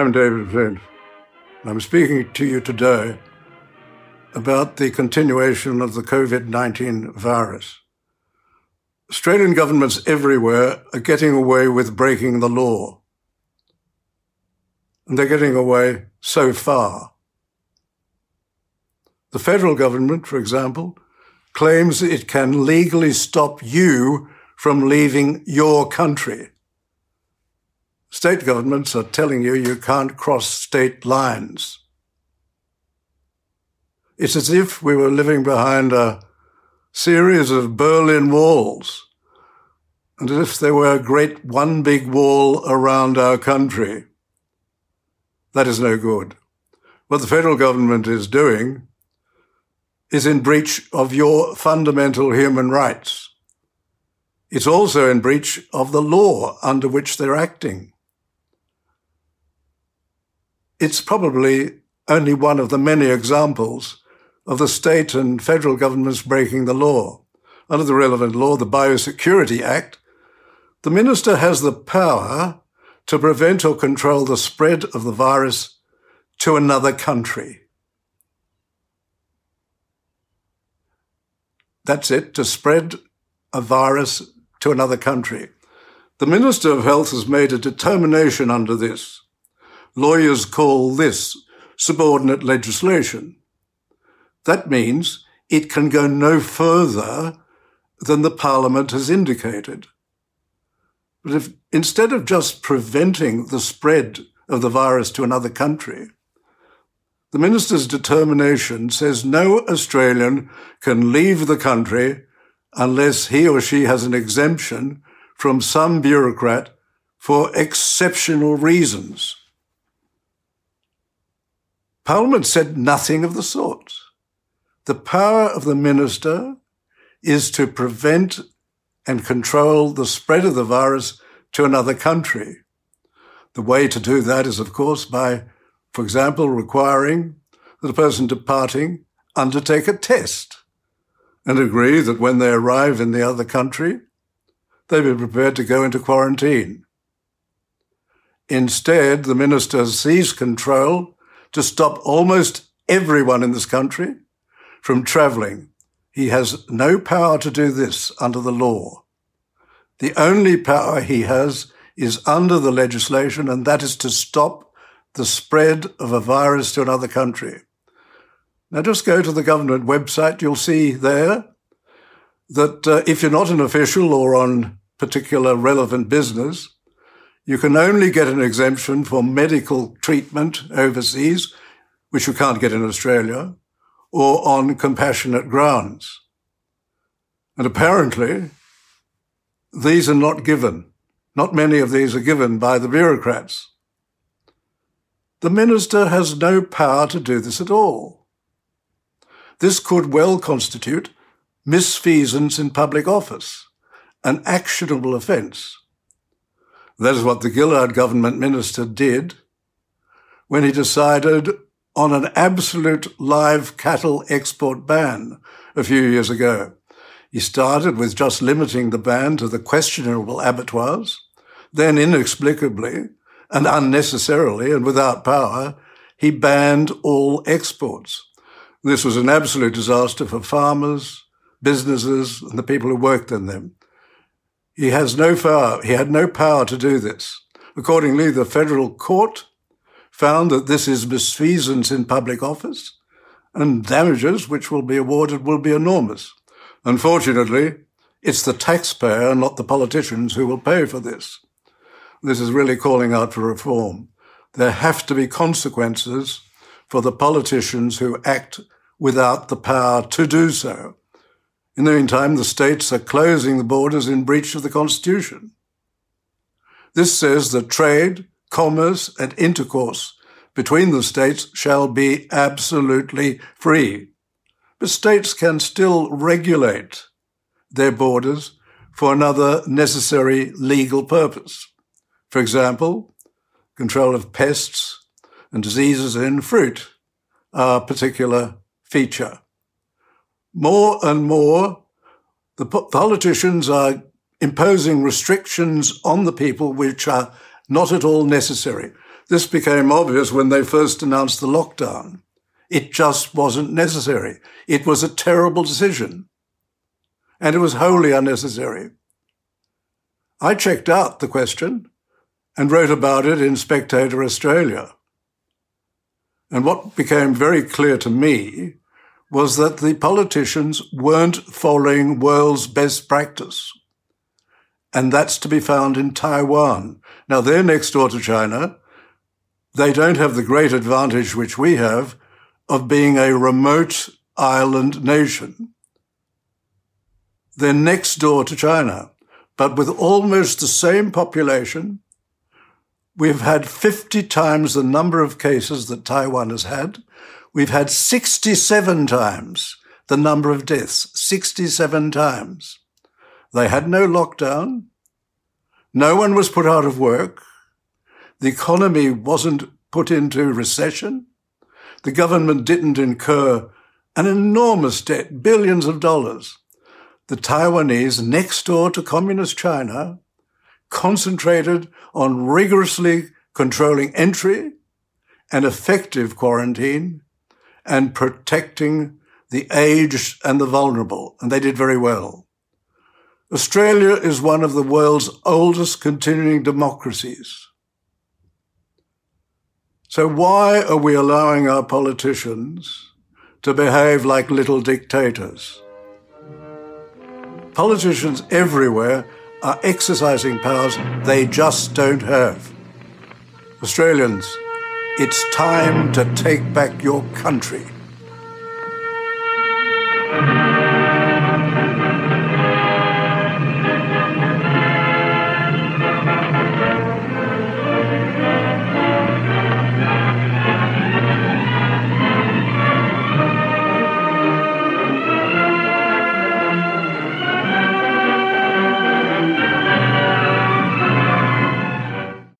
I'm David Flint. I'm speaking to you today about the continuation of the COVID-19 virus. Australian governments everywhere are getting away with breaking the law. And they're getting away so far. The federal government, for example, claims it can legally stop you from leaving your country. State governments are telling you you can't cross state lines. It's as if we were living behind a series of Berlin walls, and as if there were a great one big wall around our country. That is no good. What the federal government is doing is in breach of your fundamental human rights. It's also in breach of the law under which they're acting. It's probably only one of the many examples of the state and federal governments breaking the law. Under the relevant law, the Biosecurity Act, the minister has the power to prevent or control the spread of the virus to another country. That's it, to spread a virus to another country. The Minister of Health has made a determination under this. Lawyers call this subordinate legislation. That means it can go no further than the Parliament has indicated. But if instead of just preventing the spread of the virus to another country, the Minister's determination says no Australian can leave the country unless he or she has an exemption from some bureaucrat for exceptional reasons. Parliament said nothing of the sort. The power of the minister is to prevent and control the spread of the virus to another country. The way to do that is, of course, by, for example, requiring that a person departing undertake a test and agree that when they arrive in the other country, they be prepared to go into quarantine. Instead, the minister seized control to stop almost everyone in this country from travelling. He has no power to do this under the law. The only power he has is under the legislation, and that is to stop the spread of a virus to another country. Now just go to the government website. You'll see there that if you're not an official or on particular relevant business, you can only get an exemption for medical treatment overseas, which you can't get in Australia, or on compassionate grounds. And apparently, these are not given. Not many of these are given by the bureaucrats. The minister has no power to do this at all. This could well constitute misfeasance in public office, an actionable offence. That is what the Gillard government minister did when he decided on an absolute live cattle export ban a few years ago. He started with just limiting the ban to the questionable abattoirs, then inexplicably and unnecessarily and without power, he banned all exports. This was an absolute disaster for farmers, businesses, and the people who worked in them. He had no power to do this. Accordingly, the federal court found that this is misfeasance in public office, and damages which will be awarded will be enormous. Unfortunately, it's the taxpayer, not the politicians, who will pay for this. This is really calling out for reform. There have to be consequences for the politicians who act without the power to do so. In the meantime, the states are closing the borders in breach of the Constitution. This says that trade, commerce, and intercourse between the states shall be absolutely free. But states can still regulate their borders for another necessary legal purpose. For example, control of pests and diseases in fruit are a particular feature. More and more, the politicians are imposing restrictions on the people which are not at all necessary. This became obvious when they first announced the lockdown. It just wasn't necessary. It was a terrible decision. And it was wholly unnecessary. I checked out the question and wrote about it in Spectator Australia. And what became very clear to me was that the politicians weren't following world's best practice. And that's to be found in Taiwan. Now, they're next door to China. They don't have the great advantage which we have of being a remote island nation. They're next door to China, but with almost the same population. We've had 50 times the number of cases that Taiwan has had. We've had 67 times the number of deaths, 67 times. They had no lockdown. No one was put out of work. The economy wasn't put into recession. The government didn't incur an enormous debt, billions of dollars. The Taiwanese, next door to communist China, concentrated on rigorously controlling entry and effective quarantine and protecting the aged and the vulnerable, and they did very well. Australia is one of the world's oldest continuing democracies. So why are we allowing our politicians to behave like little dictators? Politicians everywhere are exercising powers they just don't have. Australians, it's time to take back your country.